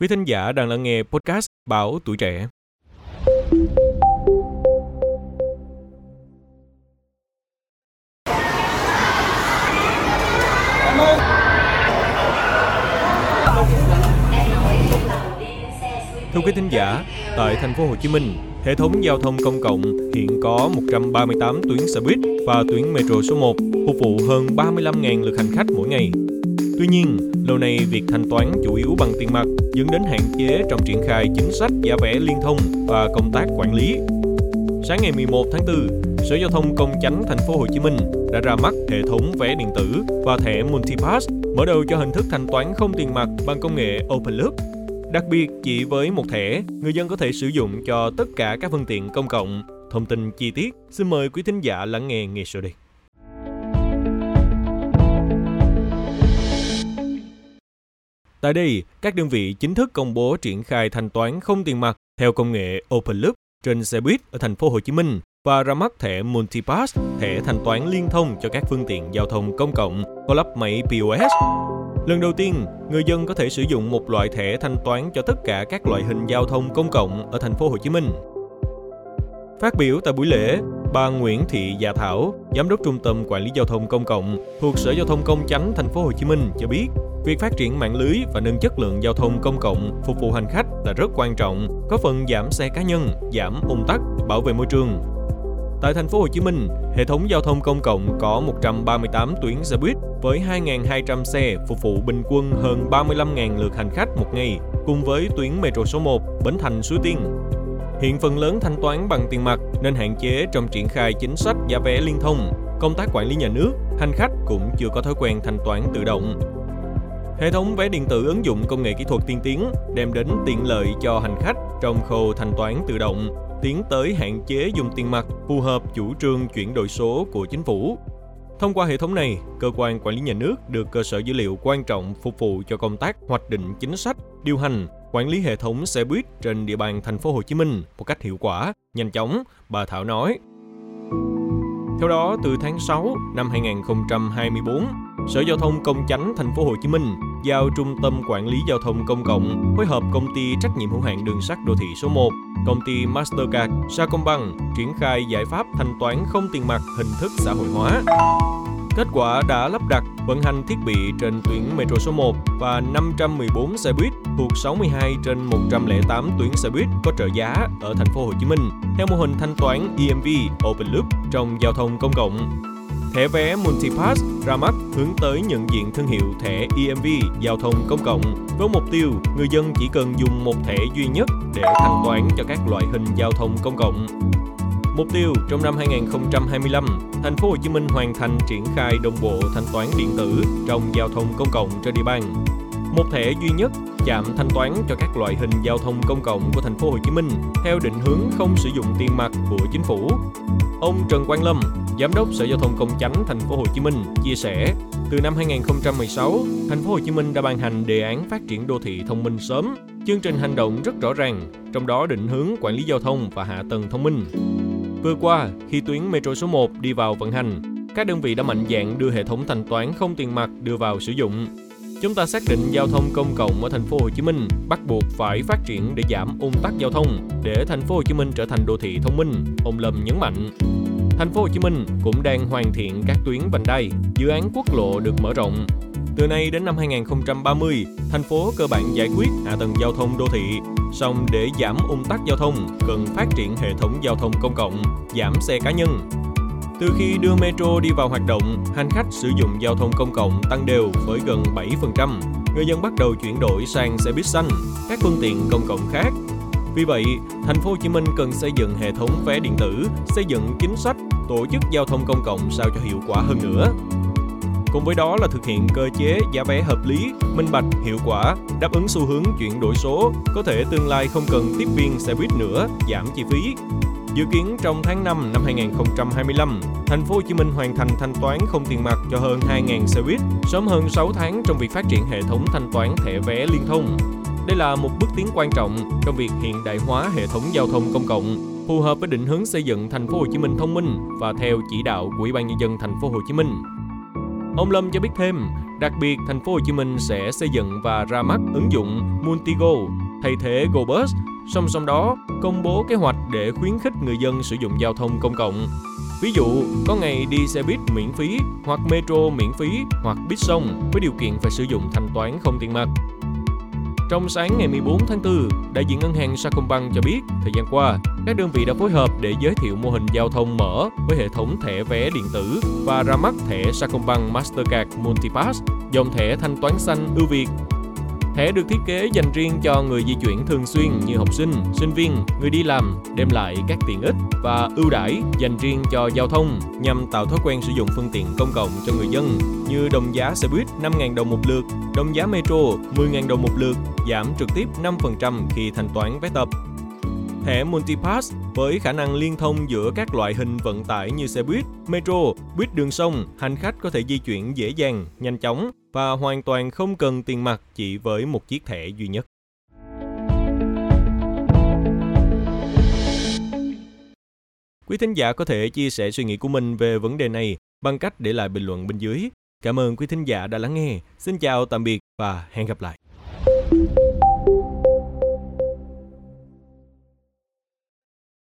Quý thính giả đang lắng nghe podcast Báo Tuổi Trẻ. Thưa quý thính giả, tại thành phố Hồ Chí Minh, hệ thống giao thông công cộng hiện có 138 tuyến xe buýt và tuyến metro số 1 phục vụ hơn 35.000 lượt hành khách mỗi ngày. Tuy nhiên, lâu nay việc thanh toán chủ yếu bằng tiền mặt dẫn đến hạn chế trong triển khai chính sách giá vé liên thông và công tác quản lý. Sáng ngày 11 tháng 4, Sở Giao thông Công chánh thành phố Hồ Chí Minh đã ra mắt hệ thống vé điện tử và thẻ MultiPass, mở đầu cho hình thức thanh toán không tiền mặt bằng công nghệ Open Loop. Đặc biệt, chỉ với một thẻ, người dân có thể sử dụng cho tất cả các phương tiện công cộng. Thông tin chi tiết, xin mời quý thính giả lắng nghe ngay sau đây. Tại đây, các đơn vị chính thức công bố triển khai thanh toán không tiền mặt theo công nghệ Open Loop trên xe buýt ở thành phố Hồ Chí Minh và ra mắt thẻ MultiPass, thẻ thanh toán liên thông cho các phương tiện giao thông công cộng có lắp máy POS. Lần đầu tiên, người dân có thể sử dụng một loại thẻ thanh toán cho tất cả các loại hình giao thông công cộng ở thành phố Hồ Chí Minh. Phát biểu tại buổi lễ, bà Nguyễn Thị Dạ Thảo, Giám đốc Trung tâm Quản lý Giao thông Công cộng thuộc Sở Giao thông Công chánh thành phố Hồ Chí Minh cho biết, việc phát triển mạng lưới và nâng chất lượng giao thông công cộng phục vụ hành khách là rất quan trọng, có phần giảm xe cá nhân, giảm ùn tắc, bảo vệ môi trường. Tại thành phố Hồ Chí Minh, hệ thống giao thông công cộng có 138 tuyến xe buýt với 2.200 xe phục vụ bình quân hơn 35.000 lượt hành khách một ngày, cùng với tuyến metro số 1 Bến Thành - Suối Tiên. Hiện phần lớn thanh toán bằng tiền mặt nên hạn chế trong triển khai chính sách giá vé liên thông, công tác quản lý nhà nước, hành khách cũng chưa có thói quen thanh toán tự động. Hệ thống vé điện tử ứng dụng công nghệ kỹ thuật tiên tiến đem đến tiện lợi cho hành khách trong khâu thanh toán tự động, tiến tới hạn chế dùng tiền mặt phù hợp chủ trương chuyển đổi số của chính phủ. Thông qua hệ thống này, cơ quan quản lý nhà nước được cơ sở dữ liệu quan trọng phục vụ cho công tác hoạch định chính sách, điều hành, quản lý hệ thống xe buýt trên địa bàn thành phố Hồ Chí Minh một cách hiệu quả, nhanh chóng, bà Thảo nói. Theo đó, từ tháng 6 năm 2024, Sở Giao thông Công chánh thành phố Hồ Chí Minh giao Trung tâm Quản lý Giao thông Công cộng phối hợp Công ty Trách nhiệm hữu hạn Đường sắt Đô thị số 1, Công ty Mastercard, Sacombank triển khai giải pháp thanh toán không tiền mặt hình thức xã hội hóa. Kết quả đã lắp đặt, vận hành thiết bị trên tuyến metro số 1 và 514 xe buýt thuộc 62 trên 108 tuyến xe buýt có trợ giá ở thành phố Hồ Chí Minh theo mô hình thanh toán EMV Open Loop trong giao thông công cộng. Thẻ vé MultiPass ra mắt hướng tới nhận diện thương hiệu thẻ EMV giao thông công cộng với mục tiêu người dân chỉ cần dùng một thẻ duy nhất để thanh toán cho các loại hình giao thông công cộng. Mục tiêu trong năm 2025, thành phố Hồ Chí Minh hoàn thành triển khai đồng bộ thanh toán điện tử trong giao thông công cộng trên địa bàn. Một thẻ duy nhất chạm thanh toán cho các loại hình giao thông công cộng của thành phố Hồ Chí Minh theo định hướng không sử dụng tiền mặt của chính phủ. Ông Trần Quang Lâm, Giám đốc Sở Giao thông Công chánh thành phố Hồ Chí Minh chia sẻ, từ năm 2016, thành phố Hồ Chí Minh đã ban hành đề án phát triển đô thị thông minh sớm, chương trình hành động rất rõ ràng, trong đó định hướng quản lý giao thông và hạ tầng thông minh. Vừa qua, khi tuyến metro số 1 đi vào vận hành, các đơn vị đã mạnh dạn đưa hệ thống thanh toán không tiền mặt đưa vào sử dụng. Chúng ta xác định giao thông công cộng ở thành phố Hồ Chí Minh bắt buộc phải phát triển để giảm ùn tắc giao thông, để thành phố Hồ Chí Minh trở thành đô thị thông minh, ông Lâm nhấn mạnh. Thành phố Hồ Chí Minh cũng đang hoàn thiện các tuyến vành đai, dự án quốc lộ được mở rộng. Từ nay đến năm 2030, thành phố cơ bản giải quyết hạ tầng giao thông đô thị. Song để giảm ùn tắc giao thông, cần phát triển hệ thống giao thông công cộng, giảm xe cá nhân. Từ khi đưa metro đi vào hoạt động, hành khách sử dụng giao thông công cộng tăng đều với gần 7%. Người dân bắt đầu chuyển đổi sang xe buýt xanh, các phương tiện công cộng khác. Vì vậy, thành phố Hồ Chí Minh cần xây dựng hệ thống vé điện tử, xây dựng chính sách, tổ chức giao thông công cộng sao cho hiệu quả hơn nữa. Cùng với đó là thực hiện cơ chế giá vé hợp lý, minh bạch, hiệu quả, đáp ứng xu hướng chuyển đổi số, có thể tương lai không cần tiếp viên xe buýt nữa, giảm chi phí. Dự kiến trong tháng 5 năm 2025, thành phố Hồ Chí Minh hoàn thành thanh toán không tiền mặt cho hơn 2.000 xe buýt, sớm hơn 6 tháng trong việc phát triển hệ thống thanh toán thẻ vé liên thông. Đây là một bước tiến quan trọng trong việc hiện đại hóa hệ thống giao thông công cộng, phù hợp với định hướng xây dựng thành phố Hồ Chí Minh thông minh và theo chỉ đạo của Ủy ban nhân dân thành phố Hồ Chí Minh. Ông Lâm cho biết thêm, Đặc biệt, thành phố Hồ Chí Minh sẽ xây dựng và ra mắt ứng dụng Multigo thay thế GoBus. Song song đó, công bố kế hoạch để khuyến khích người dân sử dụng giao thông công cộng. Ví dụ, có ngày đi xe buýt miễn phí, hoặc metro miễn phí, hoặc buýt sông với điều kiện phải sử dụng thanh toán không tiền mặt. Trong sáng ngày 14 tháng 4, đại diện ngân hàng Sacombank cho biết, thời gian qua, các đơn vị đã phối hợp để giới thiệu mô hình giao thông mở với hệ thống thẻ vé điện tử và ra mắt thẻ Sacombank Mastercard Multipass, dòng thẻ thanh toán xanh ưu việt. Thẻ được thiết kế dành riêng cho người di chuyển thường xuyên như học sinh, sinh viên, người đi làm, đem lại các tiện ích và ưu đãi dành riêng cho giao thông nhằm tạo thói quen sử dụng phương tiện công cộng cho người dân như đồng giá xe buýt 5.000 đồng một lượt, đồng giá metro 10.000 đồng một lượt, giảm trực tiếp 5% khi thanh toán vé tập. Thẻ Multipass với khả năng liên thông giữa các loại hình vận tải như xe buýt, metro, buýt đường sông, hành khách có thể di chuyển dễ dàng, nhanh chóng và hoàn toàn không cần tiền mặt chỉ với một chiếc thẻ duy nhất. Quý thính giả có thể chia sẻ suy nghĩ của mình về vấn đề này bằng cách để lại bình luận bên dưới. Cảm ơn quý thính giả đã lắng nghe. Xin chào, tạm biệt và hẹn gặp lại.